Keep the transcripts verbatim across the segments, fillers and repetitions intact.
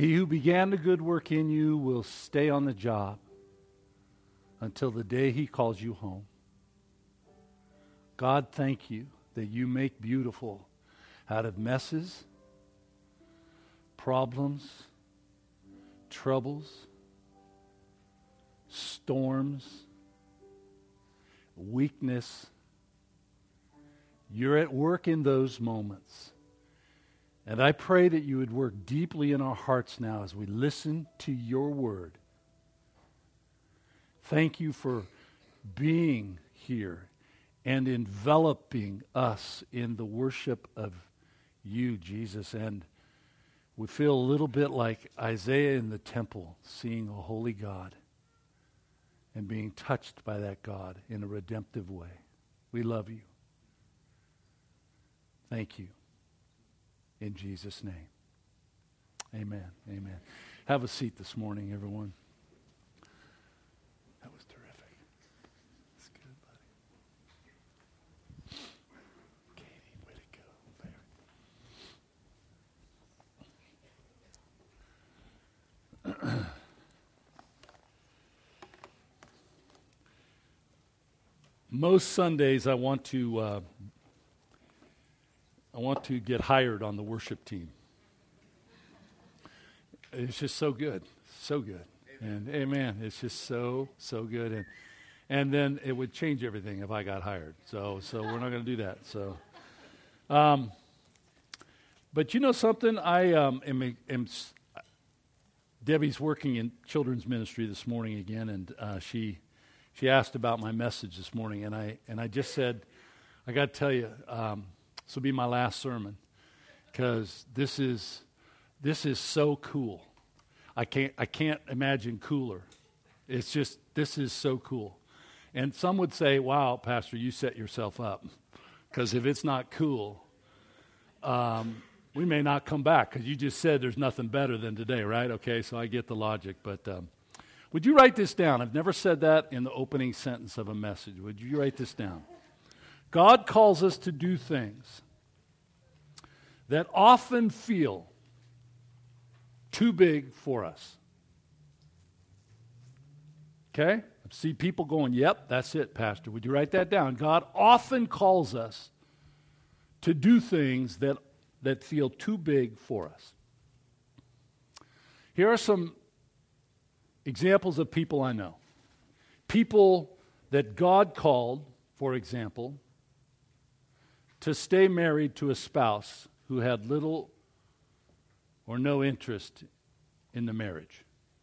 He who began the good work in you will stay on the job until the day he calls you home. God, thank you that you make beautiful out of messes, problems, troubles, storms, weakness. You're at work in those moments. And I pray that you would work deeply in our hearts now as we listen to your word. Thank you for being here and enveloping us in the worship of you, Jesus. And we feel a little bit like Isaiah in the temple, seeing a holy God and being touched by that God in a redemptive way. We love you. Thank you. In Jesus' name. Amen. Amen. Have a seat this morning, everyone. That was terrific. That's good, buddy. Katie, way to go. There. Most Sundays I want to uh, I want to get hired on the worship team. It's just so good, so good. Amen. And amen, it's just so, so good. And and then it would change everything if I got hired. So so we're not going to do that. So, um, but you know something? I um, am, am Debbie's working in children's ministry this morning again, and uh, she she asked about my message this morning, and I and I just said, I got to tell you. Um, This will be my last sermon because this is this is so cool. I can't I can't imagine cooler. It's just this is so cool. And some would say, "Wow, Pastor, you set yourself up," because if it's not cool, um, we may not come back because you just said there's nothing better than today, right? Okay, so I get the logic, but um, would you write this down? I've never said that in the opening sentence of a message. Would you write this down? God calls us to do things that often feel too big for us. Okay? I see people going, yep, that's it, Pastor. Would you write that down? God often calls us to do things that, that feel too big for us. Here are some examples of people I know. People that God called, for example, to stay married to a spouse who had little or no interest in the marriage.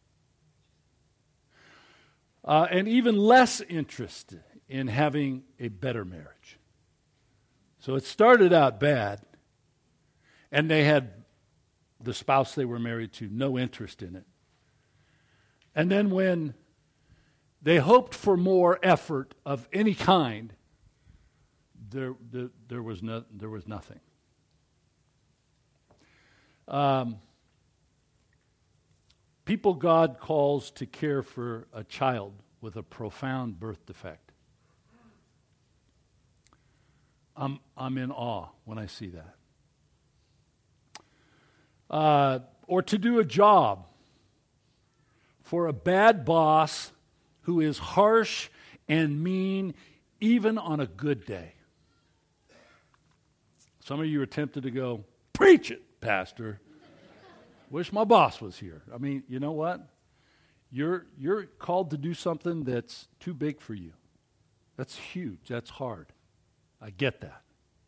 Uh, and even less interest in having a better marriage. So it started out bad, and they had the spouse they were married to no interest in it. And then when they hoped for more effort of any kind, There, there, there was no, there was nothing. Um, people God calls to care for a child with a profound birth defect. I'm I'm in awe when I see that. Uh, or to do a job for a bad boss who is harsh and mean even on a good day. Some of you are tempted to go, preach it, Pastor. Wish my boss was here. I mean, you know what? You're you're called to do something that's too big for you. That's huge. That's hard. I get that.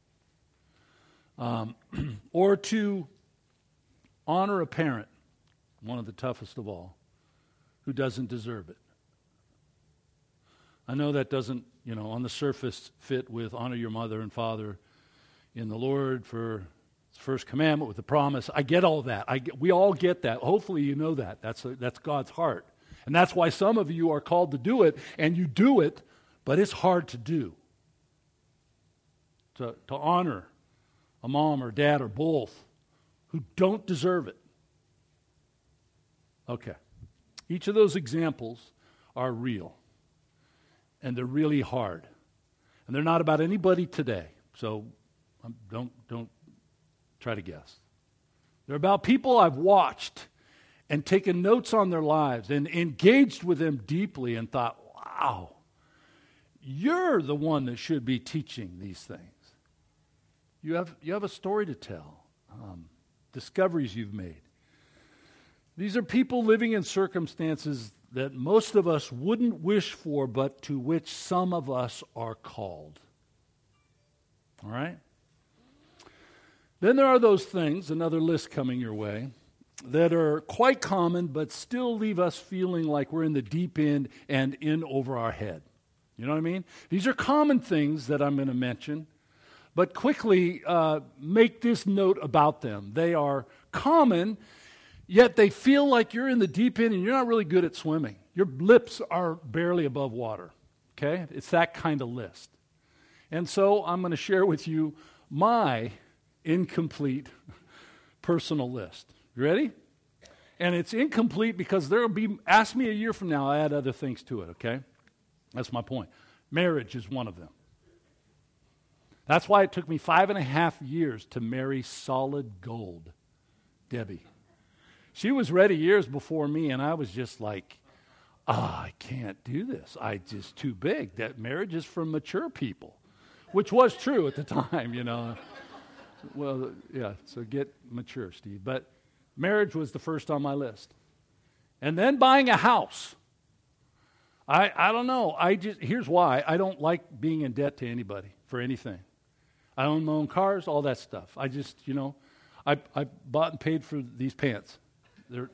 Um, or to honor a parent, one of the toughest of all, who doesn't deserve it. I know that doesn't, you know, on the surface fit with honor your mother and father in the Lord for His first commandment with the promise. I get all that. I get, we all get that. Hopefully you know that. That's a, that's God's heart. And that's why some of you are called to do it, and you do it, but it's hard to do. To, to honor a mom or dad or both who don't deserve it. Okay. Each of those examples are real. And they're really hard. And they're not about anybody today. So Don't don't try to guess. They're about people I've watched and taken notes on their lives and engaged with them deeply and thought, wow, you're the one that should be teaching these things. You have, you have a story to tell, um, discoveries you've made. These are people living in circumstances that most of us wouldn't wish for, but to which some of us are called. All right? Then there are those things, another list coming your way, that are quite common but still leave us feeling like we're in the deep end and in over our head. You know what I mean? These are common things that I'm going to mention, but quickly uh, make this note about them. They are common, yet they feel like you're in the deep end and you're not really good at swimming. Your lips are barely above water, okay? It's that kind of list. And so I'm going to share with you my incomplete personal list. You ready? And it's incomplete because there will be, ask me a year from now, I'll add other things to it, okay? That's my point. Marriage is one of them. That's why it took me five and a half years to marry solid gold, Debbie. She was ready years before me, and I was just like, ah, oh, I can't do this. I just too big. That marriage is for mature people, which was true at the time, you know. Well, yeah, so get mature, Steve. But marriage was the first on my list. And then buying a house. I I don't know. I just here's why. I don't like being in debt to anybody for anything. I own my own cars, all that stuff. I just, you know, I I bought and paid for these pants. They're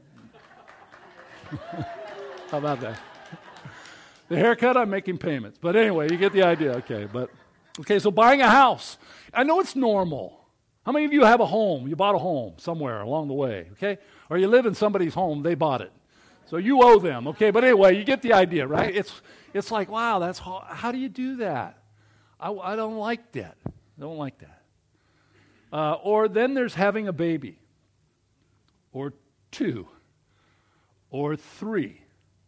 How about that? The haircut, I'm making payments. But anyway, you get the idea. Okay, but okay, so buying a house. I know it's normal. How many of you have a home? You bought a home somewhere along the way, okay? Or you live in somebody's home, they bought it. So you owe them, okay? But anyway, you get the idea, right? It's it's like, wow, that's how, how do you do that? I, I don't like that. I don't like that. Uh, or then there's having a baby. Or two. Or three.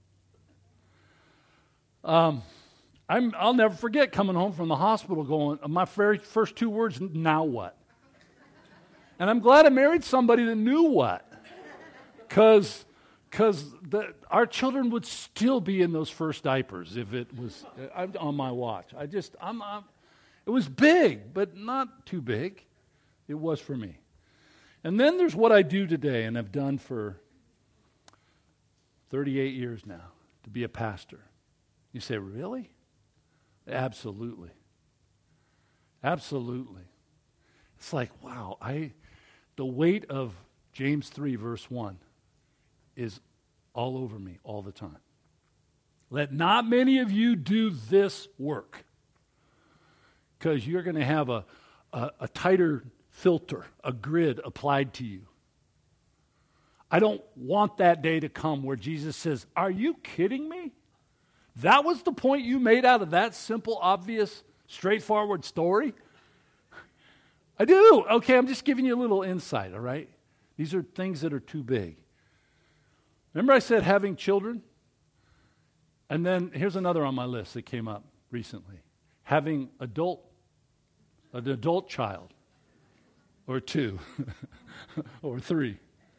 Um, I'm, I'll never forget coming home from the hospital going, my very first two words, now what? And I'm glad I married somebody that knew what. Because because our children would still be in those first diapers if it was uh, on my watch. I just, I'm, I'm, it was big, but not too big. It was for me. And then there's what I do today and have done for thirty-eight years now, to be a pastor. You say, really? Absolutely. Absolutely. It's like, wow, I, the weight of James three, verse one, is all over me all the time. Let not many of you do this work, because you're going to have a, a, a tighter filter, a grid applied to you. I don't want that day to come where Jesus says, are you kidding me? That was the point you made out of that simple, obvious, straightforward story? I do. Okay, I'm just giving you a little insight, all right? These are things that are too big. Remember I said having children? And then here's another on my list that came up recently. Having adult, an adult child, or two, or three.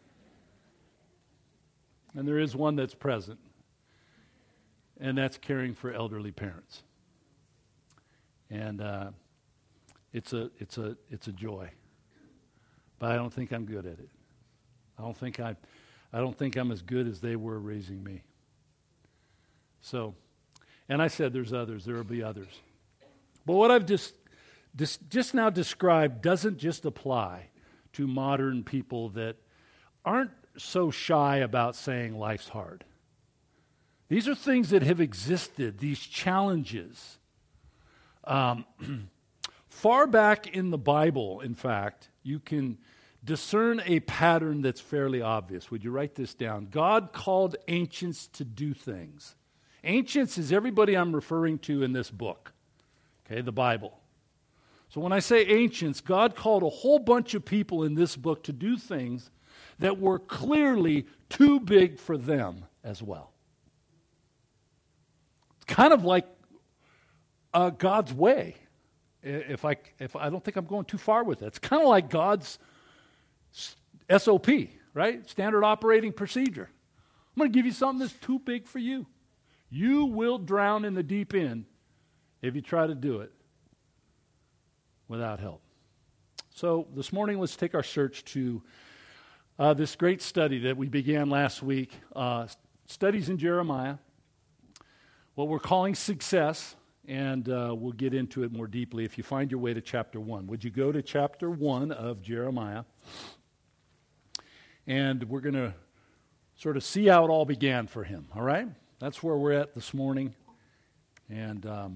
And there is one that's present, and that's caring for elderly parents. And uh, it's a it's a it's a joy, but I don't think I'm good at it. I don't think I, I don't think I'm as good as they were raising me. So, and I said there's others. There will be others, but what I've just just just now described doesn't just apply to modern people that aren't so shy about saying life's hard. These are things that have existed, these challenges. Um, far back in the Bible, in fact, you can discern a pattern that's fairly obvious. Would you write this down? God called ancients to do things. Ancients is everybody I'm referring to in this book, okay, the Bible. So when I say ancients, God called a whole bunch of people in this book to do things that were clearly too big for them as well. It's kind of like uh, God's way. If I if I don't think I'm going too far with it, it's kind of like God's S O P. right? Standard operating procedure. I'm going to give you something that's too big for you. You will drown in the deep end if you try to do it without help. So this morning, let's take our search to uh, this great study that we began last week, uh, studies in Jeremiah, what we're calling success, and uh, we'll get into it more deeply if you find your way to chapter one. Would you go to chapter one of Jeremiah? And we're going to sort of see how it all began for him, all right? That's where we're at this morning. And um,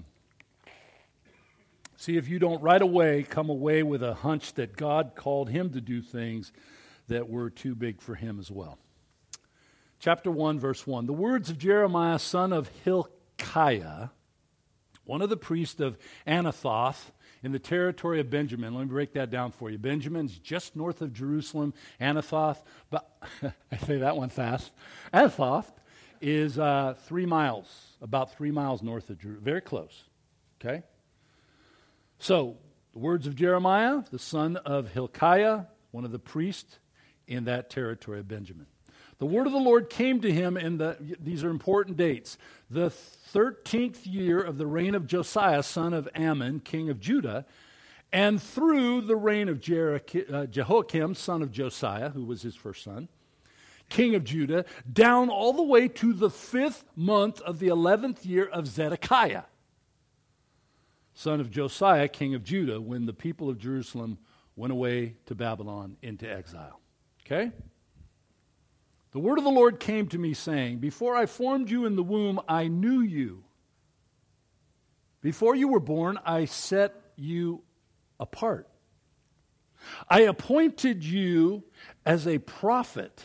see if you don't right away come away with a hunch that God called him to do things that were too big for him as well. Chapter one, verse one. The words of Jeremiah, son of Hilkiah, one of the priests of Anathoth in the territory of Benjamin. Let me break that down for you. Benjamin's just north of Jerusalem. Anathoth, but I say that one fast. Anathoth is uh, three miles, about three miles north of Jerusalem. Very close, okay? So, the words of Jeremiah, the son of Hilkiah, one of the priests in that territory of Benjamin. The word of the Lord came to him in the, these are important dates, the thirteenth year of the reign of Josiah, son of Ammon, king of Judah, and through the reign of Jehoiakim, son of Josiah, who was his first son, king of Judah, down all the way to the fifth month of the eleventh year of Zedekiah, son of Josiah, king of Judah, when the people of Jerusalem went away to Babylon into exile. Okay? The word of the Lord came to me, saying, before I formed you in the womb, I knew you. Before you were born, I set you apart. I appointed you as a prophet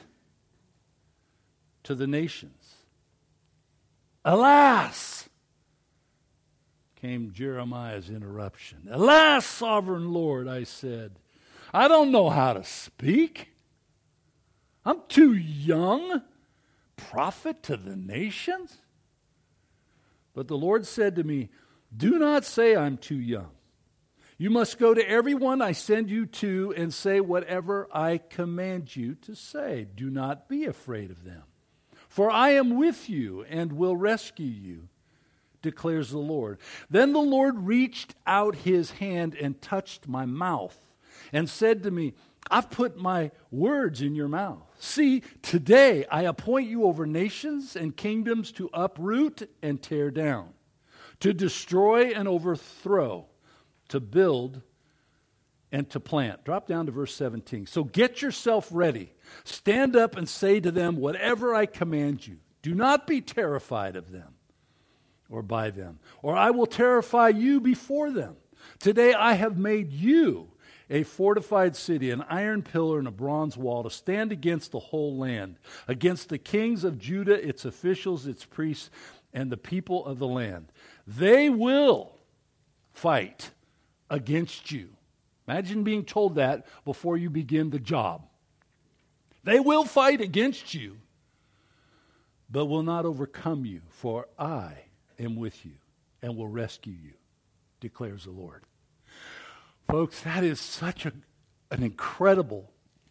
to the nations. Alas, came Jeremiah's interruption. Alas, sovereign Lord, I said, I don't know how to speak. I'm too young, prophet to the nations? But the Lord said to me, do not say I'm too young. You must go to everyone I send you to and say whatever I command you to say. Do not be afraid of them. For I am with you and will rescue you, declares the Lord. Then the Lord reached out his hand and touched my mouth and said to me, I've put my words in your mouth. See, today I appoint you over nations and kingdoms to uproot and tear down, to destroy and overthrow, to build and to plant. Drop down to verse seventeen. So get yourself ready. Stand up and say to them whatever I command you. Do not be terrified of them or by them, or I will terrify you before them. Today I have made you a fortified city, an iron pillar and a bronze wall to stand against the whole land, against the kings of Judah, its officials, its priests, and the people of the land. They will fight against you. Imagine being told that before you begin the job. They will fight against you, but will not overcome you, for I am with you and will rescue you, declares the Lord. Folks, that is such a, an incredible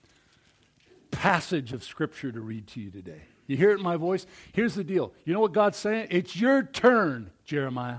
passage of Scripture to read to you today. You hear it in my voice? Here's the deal. You know what God's saying? It's your turn, Jeremiah.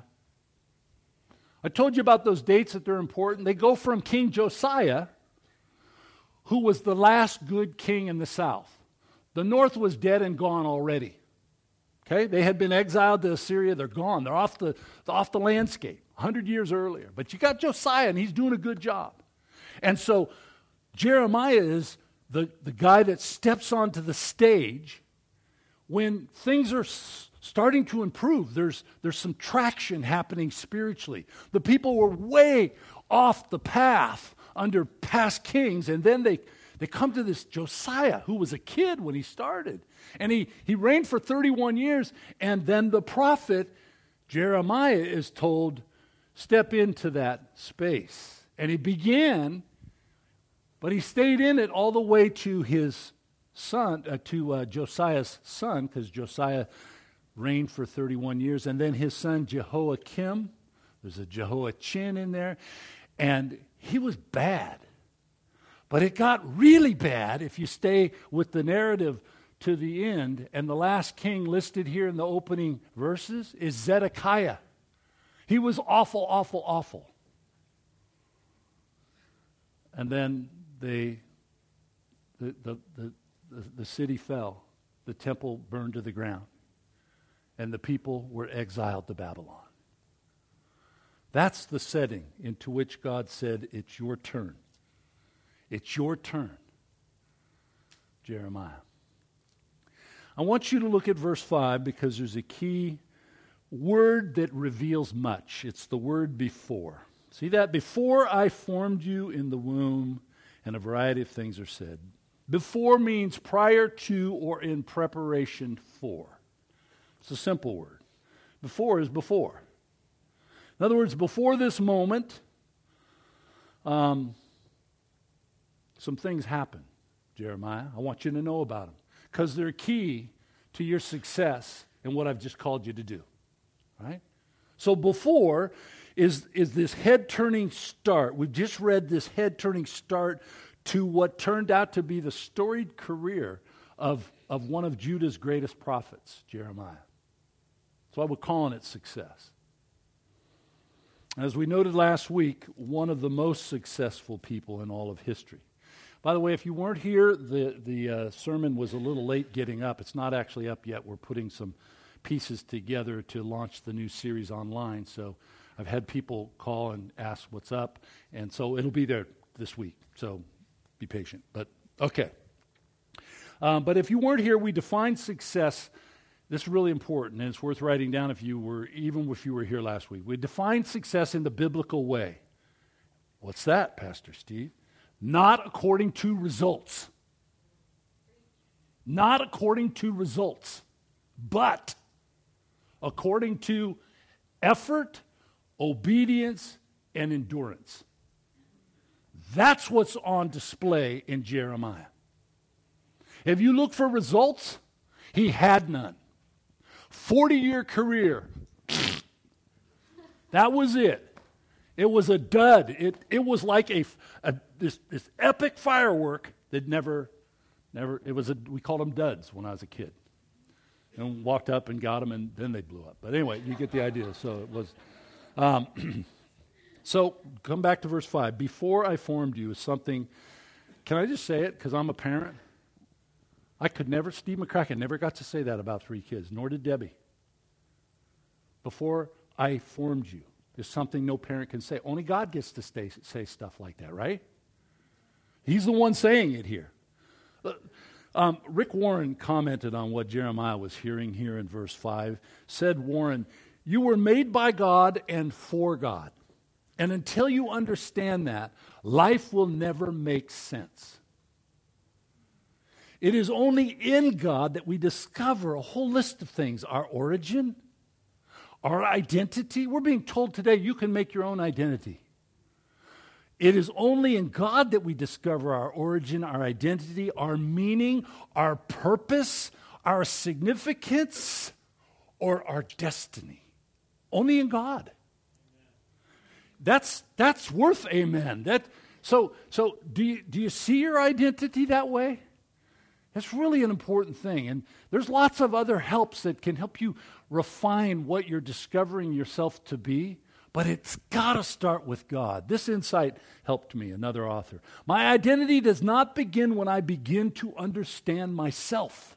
I told you about those dates that they're important. They go from King Josiah, who was the last good king in the south. The north was dead and gone already. Okay? They had been exiled to Assyria. They're gone. They're off the, off the landscape. one hundred years earlier. But you got Josiah, and he's doing a good job. And so Jeremiah is the, the guy that steps onto the stage when things are s- starting to improve. There's, there's some traction happening spiritually. The people were way off the path under past kings, and then they, they come to this Josiah, who was a kid when he started. And he, he reigned for thirty-one years, and then the prophet Jeremiah is told, step into that space. And he began, but he stayed in it all the way to his son, uh, to uh, Josiah's son, because Josiah reigned for thirty-one years. And then his son Jehoiakim, there's a Jehoiachin in there, and he was bad. But it got really bad if you stay with the narrative to the end. And the last king listed here in the opening verses is Zedekiah. He was awful, awful, awful. And then they, the, the, the, the, the city fell. The temple burned to the ground. And the people were exiled to Babylon. That's the setting into which God said, it's your turn. It's your turn, Jeremiah. I want you to look at verse five because there's a key word that reveals much. It's the word before. See that? Before I formed you in the womb, and a variety of things are said. Before means prior to or in preparation for. It's a simple word. Before is before. In other words, before this moment, um, some things happen, Jeremiah. I want you to know about them because they're key to your success in what I've just called you to do. Right? So before is, is this head-turning start. We've just read this head-turning start to what turned out to be the storied career of, of one of Judah's greatest prophets, Jeremiah. That's why we're calling it success. As we noted last week, one of the most successful people in all of history. By the way, if you weren't here, the, the uh, sermon was a little late getting up. It's not actually up yet. We're putting some pieces together to launch the new series online. So I've had people call and ask what's up. And so it'll be there this week. So be patient. But okay. Um, but if you weren't here, we defined success. This is really important, and it's worth writing down if you were, even if you were here last week. We defined success in the biblical way. What's that, Pastor Steve? Not according to results. Not according to results, but according to effort, obedience, and endurance. That's what's on display in Jeremiah. If you look for results, he had none. forty-year career. That was it. It was a dud. It it was like a, a this this epic firework that never, never. It was a we called them duds when I was a kid, and walked up and got them, and then they blew up. But anyway, you get the idea. So it was. Um, so come back to verse five. Before I formed you is something. Can I just say it because I'm a parent? I could never. Steve McCracken never got to say that about three kids. Nor did Debbie. Before I formed you. Is something no parent can say. Only God gets to stay, say stuff like that, right? He's the one saying it here. Uh, um, Rick Warren commented on what Jeremiah was hearing here in verse five. Said Warren, you were made by God and for God. And until you understand that, life will never make sense. It is only in God that we discover a whole list of things. Our origin, our identity. We're being told today you can make your own identity. It is only in God that we discover our origin, our identity, our meaning, our purpose, our significance, or our destiny. Only in God. That's that's worth amen. That so so do you do you see your identity that way? That's really an important thing. And there's lots of other helps that can help you refine what you're discovering yourself to be. But it's got to start with God. This insight helped me, another author. My identity does not begin when I begin to understand myself.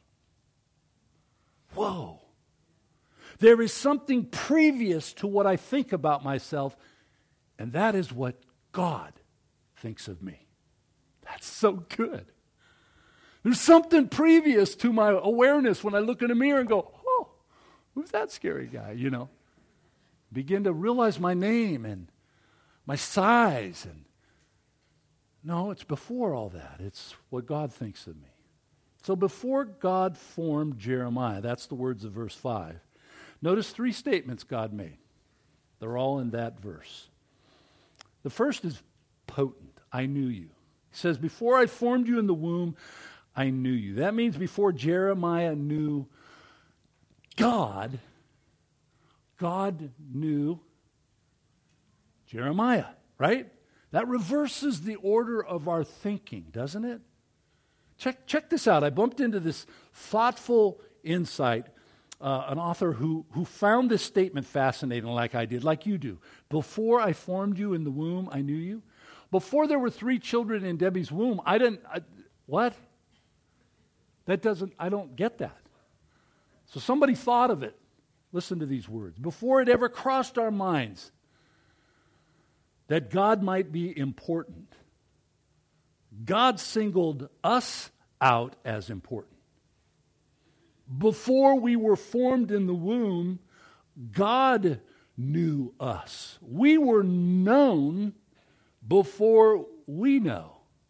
Whoa. There is something previous to what I think about myself, and that is what God thinks of me. That's so good. There's something previous to my awareness when I look in a mirror and go, oh, who's that scary guy, you know? Begin to realize my name and my size. And no, it's before all that. It's what God thinks of me. So before God formed Jeremiah, that's the words of verse five. Notice three statements God made. They're all in that verse. The first is potent. I knew you. He says, before I formed you in the womb, I knew you. That means before Jeremiah knew God, God knew Jeremiah, right? That reverses the order of our thinking, doesn't it? Check, check this out. I bumped into this thoughtful insight, uh, an author who, who found this statement fascinating like I did, like you do. Before I formed you in the womb, I knew you. Before there were three children in Debbie's womb, I didn't, I, what? That doesn't, I don't get that. So somebody thought of it. Listen to these words. Before it ever crossed our minds that God might be important, God singled us out as important. Before we were formed in the womb, God knew us. We were known before we know.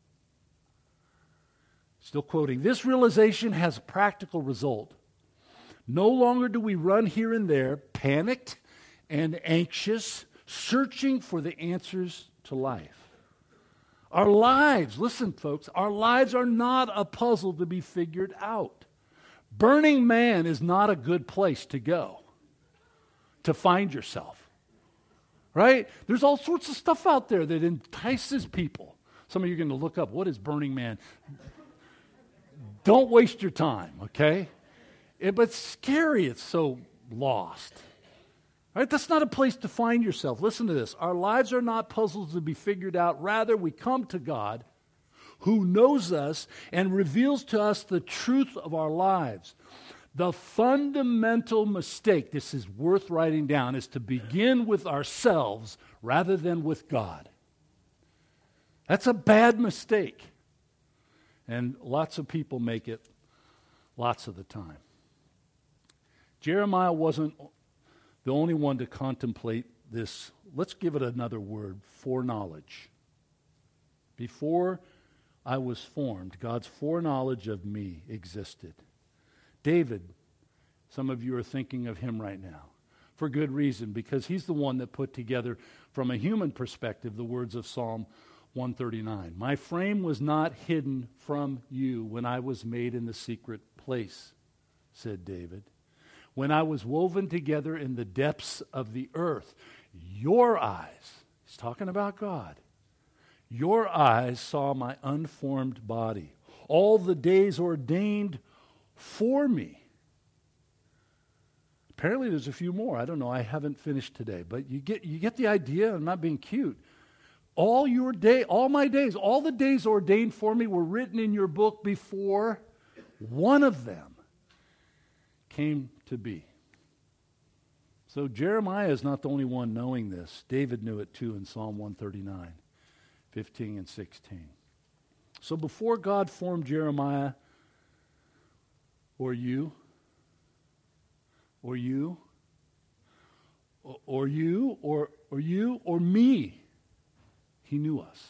Still quoting, this realization has a practical result. No longer do we run here and there, panicked and anxious, searching for the answers to life. Our lives, listen folks, our lives are not a puzzle to be figured out. Burning Man is not a good place to go to find yourself, right? There's all sorts of stuff out there that entices people. Some of you are going to look up, what is Burning Man? Don't waste your time, okay? It, but it's scary, it's so lost. Right? That's not a place to find yourself. Listen to this. Our lives are not puzzles to be figured out. Rather, we come to God who knows us and reveals to us the truth of our lives. The fundamental mistake, this is worth writing down, is to begin with ourselves rather than with God. That's a bad mistake. And lots of people make it lots of the time. Jeremiah wasn't the only one to contemplate this. Let's give it another word, foreknowledge. Before I was formed, God's foreknowledge of me existed. David, some of you are thinking of him right now, for good reason, because he's the one that put together, from a human perspective, the words of Psalm one thirty-nine. My frame was not hidden from you when I was made in the secret place, said David. When I was woven together in the depths of the earth, your eyes, he's talking about God, your eyes saw my unformed body, all the days ordained for me. Apparently there's a few more. I don't know. I haven't finished today. But you get you get the idea. I'm not being cute. All your day, all my days, all the days ordained for me were written in your book before one of them came to be. So Jeremiah is not the only one knowing this. David knew it too in Psalm one thirty-nine, fifteen and sixteen. So before God formed Jeremiah, or you, or you, or, or you, or, or you, or me, he knew us.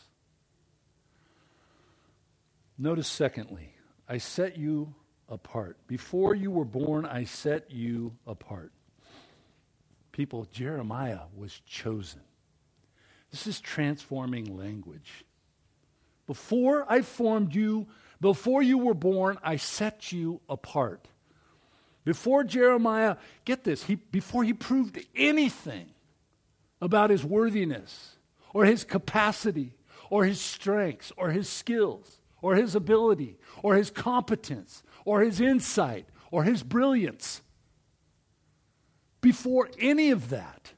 Notice secondly, I set you apart. Before you were born, I set you apart. People, Jeremiah was chosen. This is transforming language. Before I formed you, before you were born, I set you apart. Before Jeremiah, get this, he, before he proved anything about his worthiness or his capacity or his strengths or his skills or his ability or his competence or his insight or his brilliance, before any of that,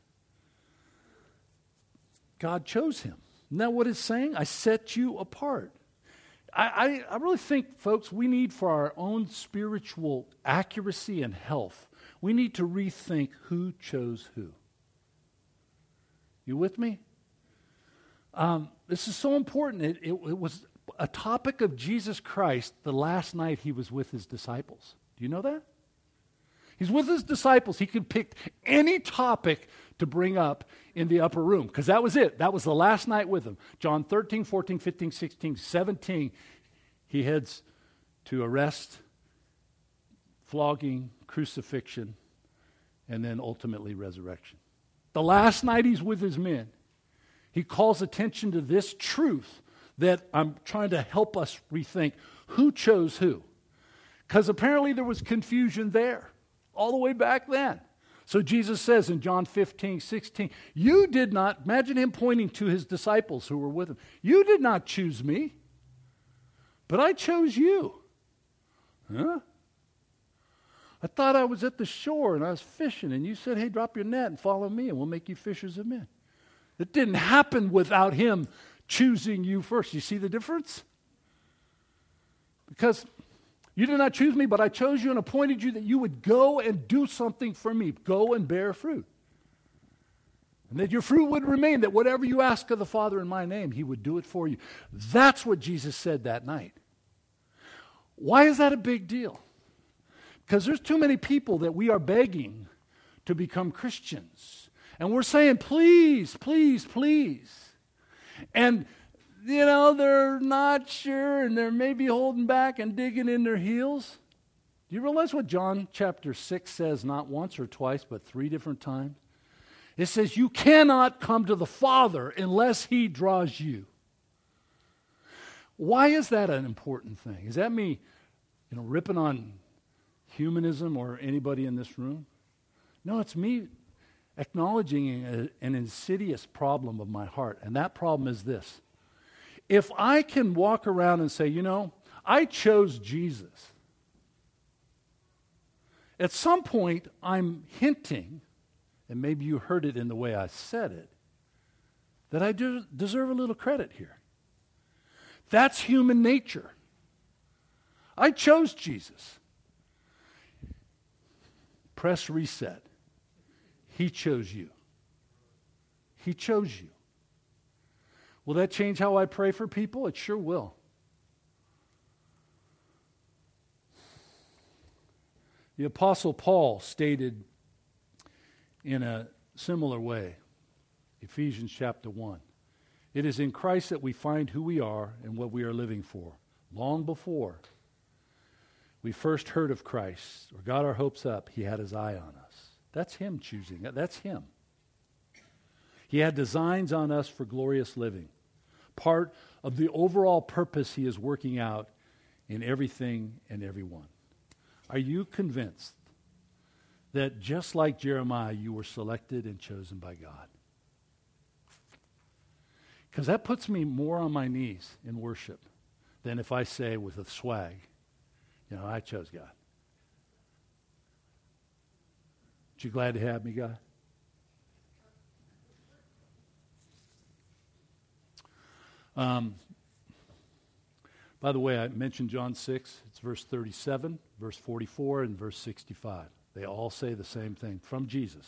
God chose him. Isn't that what it's saying? I set you apart. I, I, I really think, folks, we need, for our own spiritual accuracy and health, we need to rethink who chose who. You with me? Um, this is so important. It, it, it was a topic of Jesus Christ the last night he was with his disciples. Do you know that? He's with his disciples. He could pick any topic to bring up in the upper room, because that was it. That was the last night with them. John thirteen, fourteen, fifteen, sixteen, seventeen, he heads to arrest, flogging, crucifixion, and then ultimately resurrection. The last night he's with his men, he calls attention to this truth that I'm trying to help us rethink who chose who. Because apparently there was confusion there all the way back then. So Jesus says in John fifteen, sixteen, you did not, imagine him pointing to his disciples who were with him, you did not choose me, but I chose you. Huh? I thought I was at the shore and I was fishing and you said, hey, drop your net and follow me and we'll make you fishers of men. It didn't happen without him choosing you first. You see the difference? Because you did not choose me, but I chose you and appointed you that you would go and do something for me. Go and bear fruit. And that your fruit would remain, that whatever you ask of the Father in my name, he would do it for you. That's what Jesus said that night. Why is that a big deal? Because there's too many people that we are begging to become Christians. And we're saying, please, please, please. And you know, they're not sure and they're maybe holding back and digging in their heels. Do you realize what John chapter six says not once or twice, but three different times? It says, you cannot come to the Father unless he draws you. Why is that an important thing? Is that me, you know, ripping on humanism or anybody in this room? No, it's me acknowledging a, an insidious problem of my heart. And that problem is this. If I can walk around and say, you know, I chose Jesus, at some point I'm hinting, and maybe you heard it in the way I said it, that I do deserve a little credit here. That's human nature. I chose Jesus. Press reset. He chose you. He chose you. Will that change how I pray for people? It sure will. The Apostle Paul stated in a similar way, Ephesians chapter one, it is in Christ that we find who we are and what we are living for. Long before we first heard of Christ or got our hopes up, he had his eye on us. That's him choosing. That's him. He had designs on us for glorious living. Part of the overall purpose he is working out in everything and everyone. Are you convinced that just like Jeremiah, you were selected and chosen by God? Because that puts me more on my knees in worship than if I say with a swag, you know, I chose God. Aren't you glad to have me, God? Um, by the way, I mentioned John six. It's verse thirty-seven, verse forty-four, and verse sixty-five. They all say the same thing from Jesus.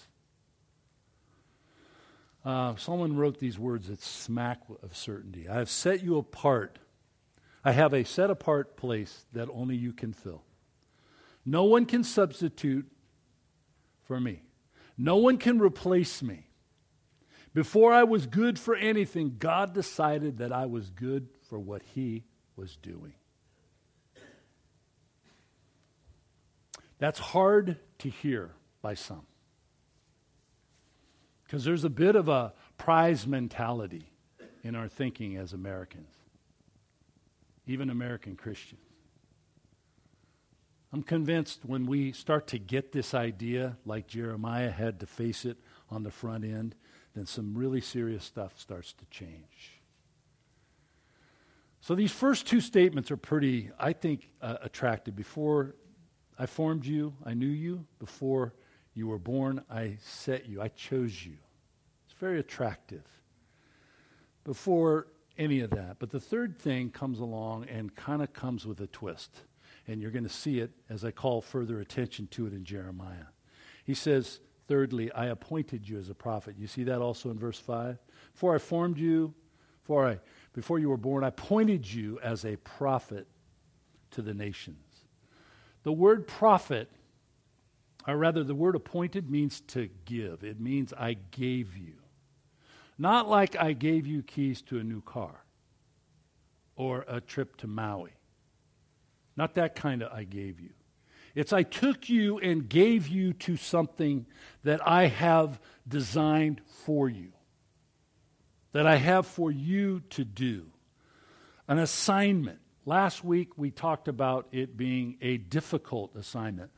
Uh, someone wrote these words that smack of certainty. I have set you apart. I have a set-apart place that only you can fill. No one can substitute for me. No one can replace me. Before I was good for anything, God decided that I was good for what he was doing. That's hard to hear by some. Because there's a bit of a prize mentality in our thinking as Americans, even American Christians. I'm convinced when we start to get this idea, like Jeremiah had to face it on the front end, then some really serious stuff starts to change. So these first two statements are pretty, I think, uh, attractive. Before I formed you, I knew you. Before you were born, I set you. I chose you. It's very attractive. Before any of that. But the third thing comes along and kind of comes with a twist. And you're going to see it as I call further attention to it in Jeremiah. He says, thirdly, I appointed you as a prophet. You see that also in verse five? Before I formed you, before, I, before you were born, I appointed you as a prophet to the nations. The word prophet, or rather the word appointed, means to give. It means I gave you. Not like I gave you keys to a new car or a trip to Maui. Not that kind of I gave you. It's I took you and gave you to something that I have designed for you, that I have for you to do, an assignment. Last week we talked about it being a difficult assignment.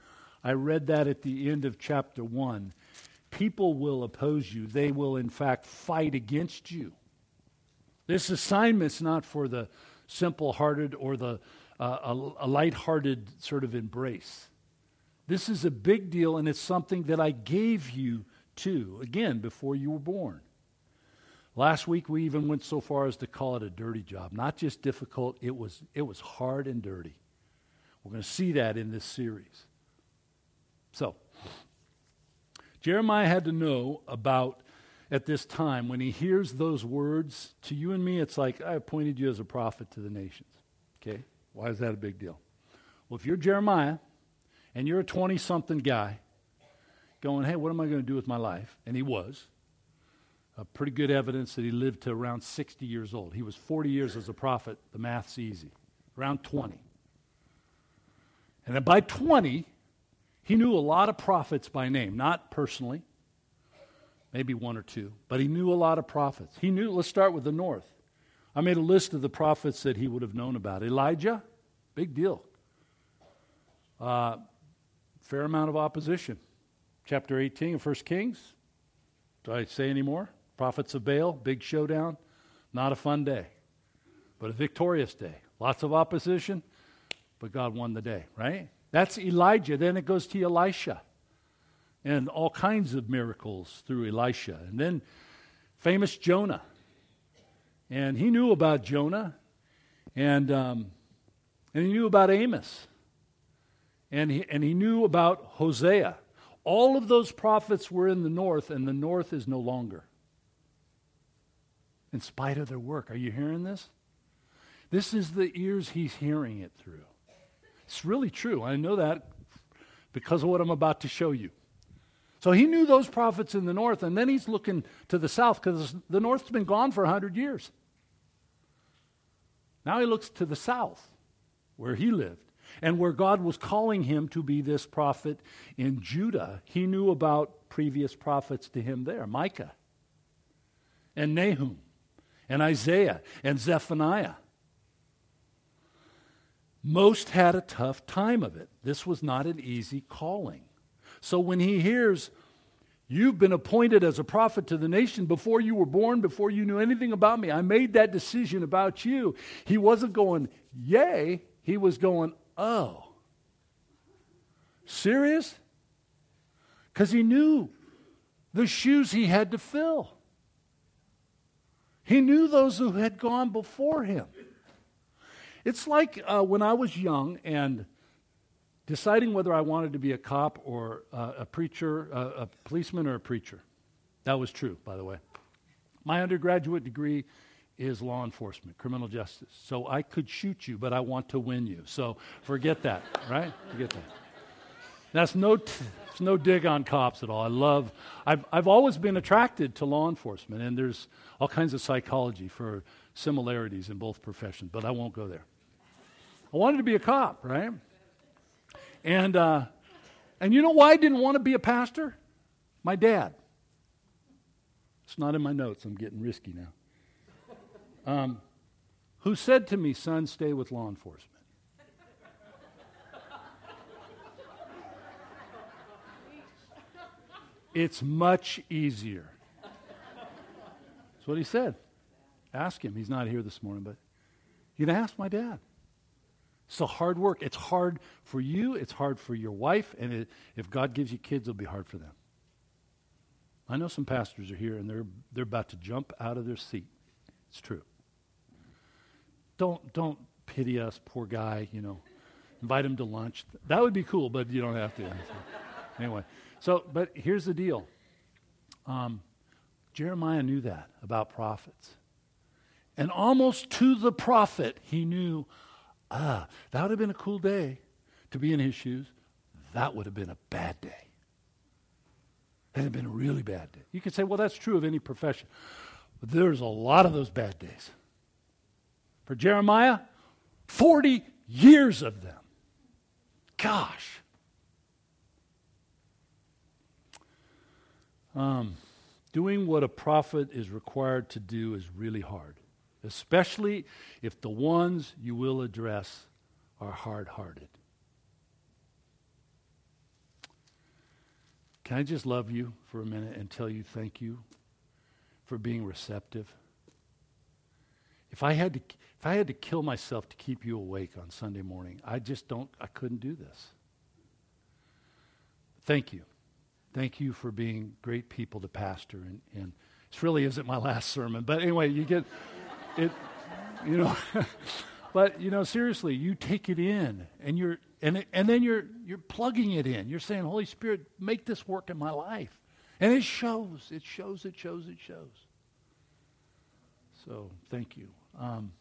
I read that at the end of chapter one. People will oppose you. They will, in fact, fight against you. This assignment's not for the simple-hearted or the uh, a, a light-hearted sort of embrace. This is a big deal, and it's something that I gave you to, again, before you were born. Last week, we even went so far as to call it a dirty job. Not just difficult, it was, it was hard and dirty. We're going to see that in this series. So, Jeremiah had to know about, at this time, when he hears those words, to you and me, it's like, I appointed you as a prophet to the nations. Okay? Why is that a big deal? Well, if you're Jeremiah, and you're a twenty-something guy, going, hey, what am I going to do with my life? And he was. Uh, pretty good evidence that he lived to around sixty years old. He was forty years as a prophet. The math's easy. Around twenty. And then by twenty, he knew a lot of prophets by name. Not personally. Maybe one or two. But he knew a lot of prophets. He knew, let's start with the north. I made a list of the prophets that he would have known about. Elijah, big deal. Uh, fair amount of opposition. Chapter eighteen of First Kings. Do I say any more? Prophets of Baal, big showdown. Not a fun day, but a victorious day. Lots of opposition, but God won the day, right? That's Elijah. Then it goes to Elisha. And all kinds of miracles through Elisha. And then famous Jonah. And he knew about Jonah. And um, and he knew about Amos. And he, and he knew about Hosea. All of those prophets were in the north, and the north is no longer. In spite of their work. Are you hearing this? This is the ears he's hearing it through. It's really true. I know that because of what I'm about to show you. So he knew those prophets in the north, and then he's looking to the south because the north's been gone for one hundred years. Now he looks to the south, where he lived. And where God was calling him to be this prophet in Judah, he knew about previous prophets to him there. Micah and Nahum and Isaiah and Zephaniah. Most had a tough time of it. This was not an easy calling. So when he hears, you've been appointed as a prophet to the nation before you were born, before you knew anything about me, I made that decision about you. He wasn't going, yay. He was going, oh, serious? Because he knew the shoes he had to fill. He knew those who had gone before him. It's like uh, when I was young and deciding whether I wanted to be a cop or uh, a preacher, uh, a policeman or a preacher. That was true, by the way. My undergraduate degree is law enforcement, criminal justice. So I could shoot you, but I want to win you. So forget that, right? Forget that. That's no, t- it's no dig on cops at all. I love, I've, I've always been attracted to law enforcement, and there's all kinds of psychology for similarities in both professions, but I won't go there. I wanted to be a cop, right? And, uh, and you know why I didn't want to be a pastor? My dad. It's not in my notes. I'm getting risky now. Um, who said to me, son, stay with law enforcement. It's much easier. That's what he said. Ask him. He's not here this morning, but you can ask my dad. It's a hard work. It's hard for you. It's hard for your wife. And it, if God gives you kids, it'll be hard for them. I know some pastors are here, and they're they're about to jump out of their seat. It's true. Don't don't pity us, poor guy, you know. Invite him to lunch. That would be cool, but you don't have to. Anyway, so, but here's the deal. Um, Jeremiah knew that about prophets. And almost to the prophet, he knew, ah, that would have been a cool day to be in his shoes. That would have been a bad day. That would have been a really bad day. You could say, well, that's true of any profession. But there's a lot of those bad days. For Jeremiah, forty years of them. Gosh. Um, doing what a prophet is required to do is really hard, especially if the ones you will address are hard-hearted. Can I just love you for a minute and tell you thank you for being receptive? If I had to, if I had to kill myself to keep you awake on Sunday morning, I just don't, I couldn't do this. Thank you. Thank you for being great people to pastor. And, and this really isn't my last sermon, but anyway, you get it, you know. But, you know, seriously, you take it in, and you're, and it, and then you're you're plugging it in. You're saying, Holy Spirit, make this work in my life. And it shows. It shows, it shows, it shows. So, thank you. Um,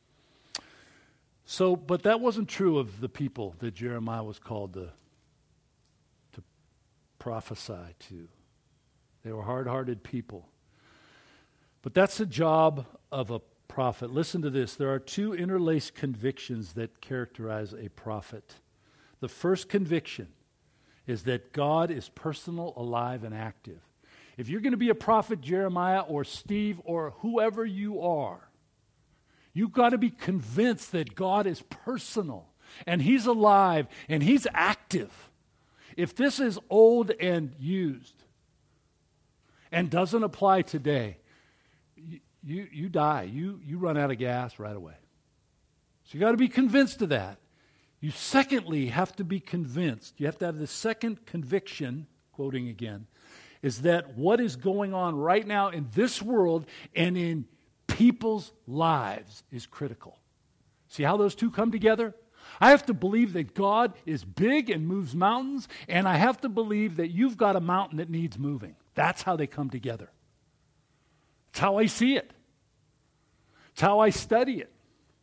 so, but that wasn't true of the people that Jeremiah was called to, to prophesy to. They were hard-hearted people. But that's the job of a prophet. Listen to this. There are two interlaced convictions that characterize a prophet. The first conviction is that God is personal, alive, and active. If you're going to be a prophet, Jeremiah or Steve or whoever you are, you've got to be convinced that God is personal and He's alive and He's active. If this is old and used and doesn't apply today, you, you, you die. You, you run out of gas right away. So you got to be convinced of that. You secondly have to be convinced. You have to have the second conviction, quoting again, is that what is going on right now in this world and in people's lives is critical. See how those two come together? I have to believe that God is big and moves mountains, and I have to believe that you've got a mountain that needs moving. That's how they come together. It's how I see it. It's how I study it.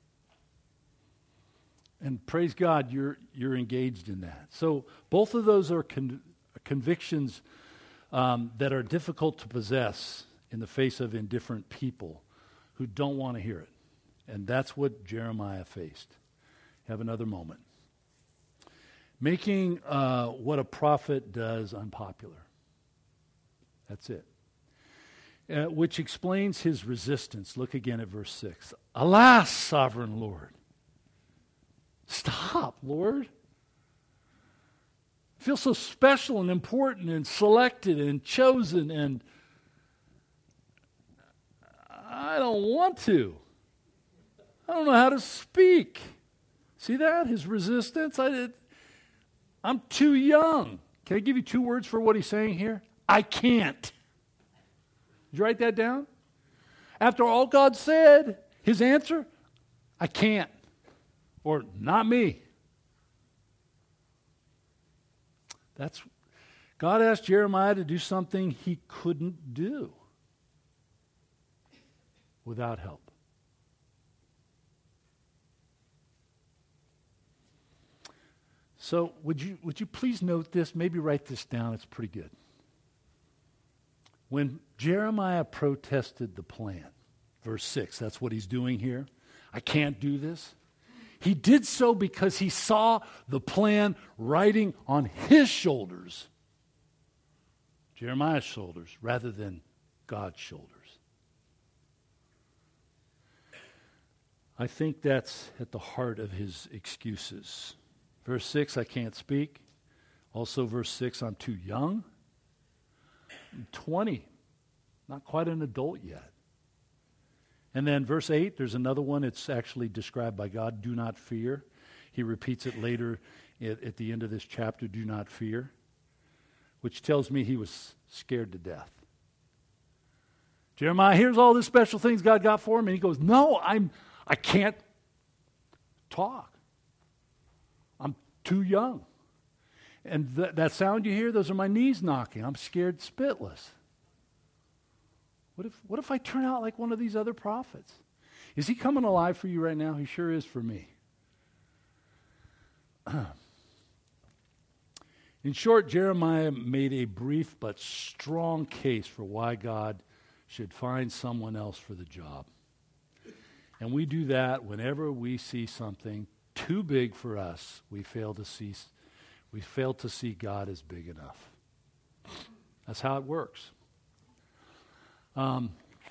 And praise God, you're you're engaged in that. So both of those are con- convictions um, that are difficult to possess in the face of indifferent people who don't want to hear it. And that's what Jeremiah faced. Have another moment. Making uh, what a prophet does unpopular. That's it. Uh, which explains his resistance. Look again at verse six. Alas, sovereign Lord. Stop, Lord. I feel so special and important and selected and chosen, and I don't want to. I don't know how to speak. See that? His resistance? I did, I'm too young. Can I give you two words for what he's saying here? I can't. Did you write that down? After all God said, his answer, I can't. Or not me. That's God asked Jeremiah to do something he couldn't do without help. So would you would you please note this? Maybe write this down. It's pretty good. When Jeremiah protested the plan, verse six, that's what he's doing here. I can't do this. He did so because he saw the plan riding on his shoulders, Jeremiah's shoulders, rather than God's shoulders. I think that's at the heart of his excuses. Verse six, I can't speak. Also verse six, I'm too young. I'm twenty, not quite an adult yet. And then verse eight, there's another one. It's actually described by God, do not fear. He repeats it later at, at the end of this chapter, do not fear, which tells me he was scared to death. Jeremiah, here's all the special things God got for him, and he goes, no, I'm, I can't talk. I'm too young. And th- that sound you hear, those are my knees knocking. I'm scared spitless. What if what if I turn out like one of these other prophets? Is he coming alive for you right now? He sure is for me. In short, Jeremiah made a brief but strong case for why God should find someone else for the job. And we do that whenever we see something too big for us, we fail to see we fail to see God as big enough. That's how it works. Um,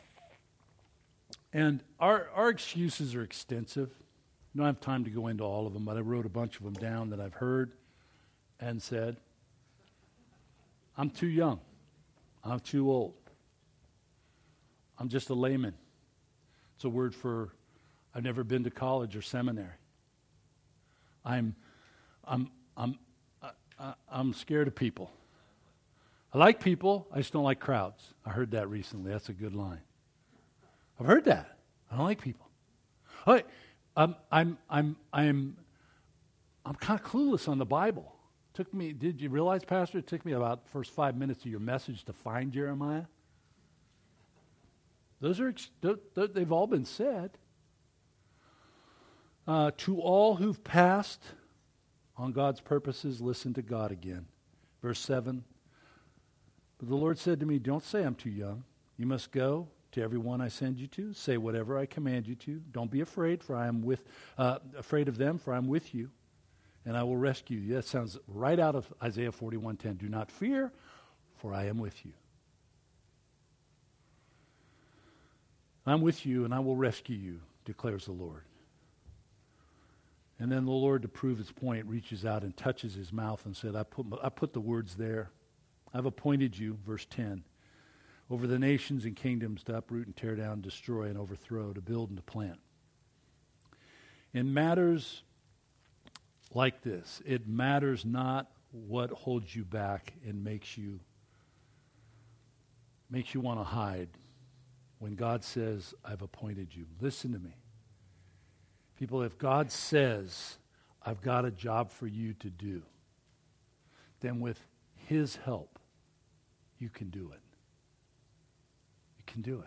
and our our excuses are extensive. I don't have time to go into all of them, but I wrote a bunch of them down that I've heard and said. I'm too young. I'm too old. I'm just a layman. It's a word for I've never been to college or seminary. I'm, I'm, I'm, I, I'm scared of people. I like people. I just don't like crowds. I heard that recently. That's a good line. I've heard that. I don't like people. All right. I'm, I'm, I'm, I'm, I'm kind of clueless on the Bible. Took me. Did you realize, Pastor? It took me about the first five minutes of your message to find Jeremiah. Those are they've all been said. Uh, to all who've passed on God's purposes, listen to God again. Verse seven. But the Lord said to me, "Don't say I'm too young. You must go to everyone I send you to. Say whatever I command you to. Don't be afraid, for I am with uh, afraid of them, for I'm with you, and I will rescue you." That sounds right out of Isaiah forty-one ten. Do not fear, for I am with you. I'm with you, and I will rescue you, declares the Lord. And then the Lord, to prove his point, reaches out and touches his mouth and said, I put, I put the words there. I've appointed you, verse ten, over the nations and kingdoms to uproot and tear down, destroy and overthrow, to build and to plant. In matters like this, it matters not what holds you back and makes you makes you want to hide. When God says, I've appointed you. Listen to me. People, if God says, I've got a job for you to do, then with his help, you can do it. You can do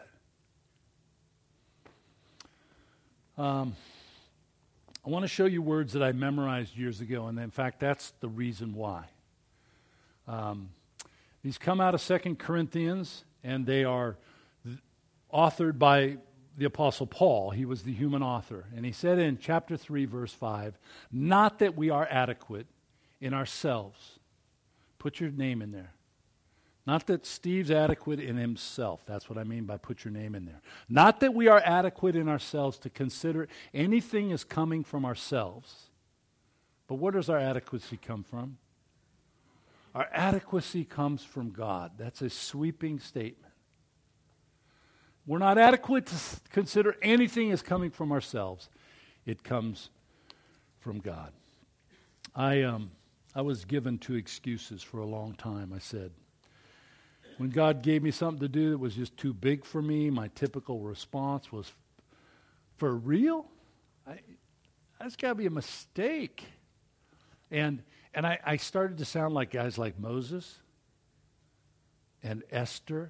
it. Um, I want to show you words that I memorized years ago, and in fact, that's the reason why. Um, these come out of Second Corinthians, and they are authored by the Apostle Paul. He was the human author. And he said in chapter three, verse five, not that we are adequate in ourselves. Put your name in there. Not that Steve's adequate in himself. That's what I mean by put your name in there. Not that we are adequate in ourselves to consider anything as coming from ourselves. But where does our adequacy come from? Our adequacy comes from God. That's a sweeping statement. We're not adequate to consider anything as coming from ourselves. It comes from God. I um, I was given two excuses for a long time. I said, when God gave me something to do that was just too big for me, my typical response was, for real? I, that's got to be a mistake. And and I, I started to sound like guys like Moses and Esther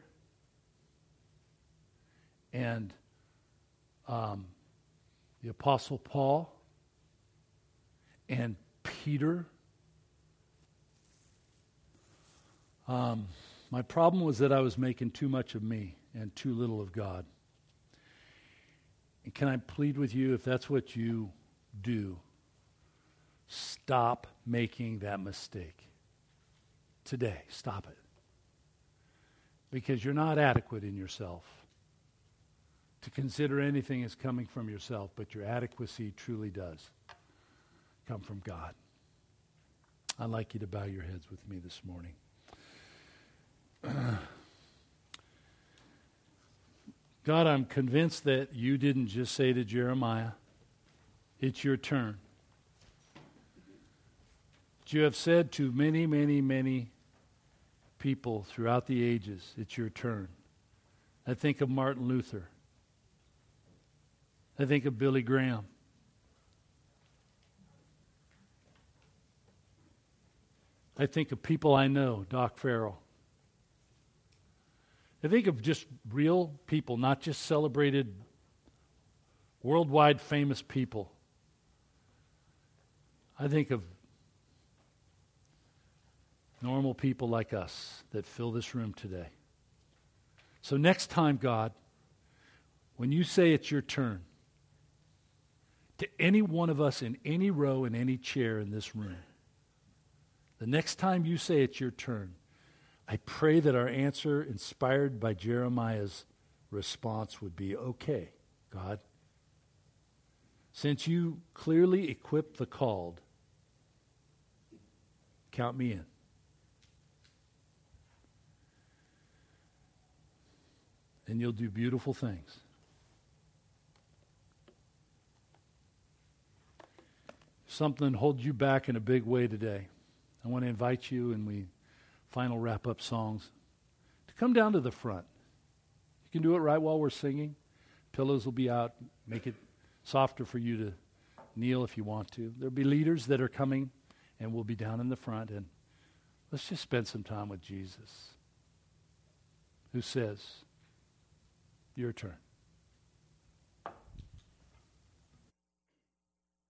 and um, the Apostle Paul and Peter. Um, my problem was that I was making too much of me and too little of God. And can I plead with you, if that's what you do, stop making that mistake. Today, stop it. Because you're not adequate in yourself to consider anything as coming from yourself, but your adequacy truly does come from God. I'd like you to bow your heads with me this morning. God, I'm convinced that you didn't just say to Jeremiah, it's your turn. But you have said to many, many, many people throughout the ages, it's your turn. I think of Martin Luther. I think of Billy Graham. I think of people I know, Doc Farrell. I think of just real people, not just celebrated, worldwide famous people. I think of normal people like us that fill this room today. So next time, God, when you say it's your turn, to any one of us in any row in any chair in this room, the next time you say it's your turn, I pray that our answer, inspired by Jeremiah's response, would be, okay, God, since you clearly equipped the called, count me in. and you'll do beautiful things. Something holds you back in a big way today. I want to invite you, and we final wrap-up songs, to come down to the front. You can do it right while we're singing. Pillows will be out. Make it softer for you to kneel if you want to. There'll be leaders that are coming, and we'll be down in the front. And let's just spend some time with Jesus, who says, your turn.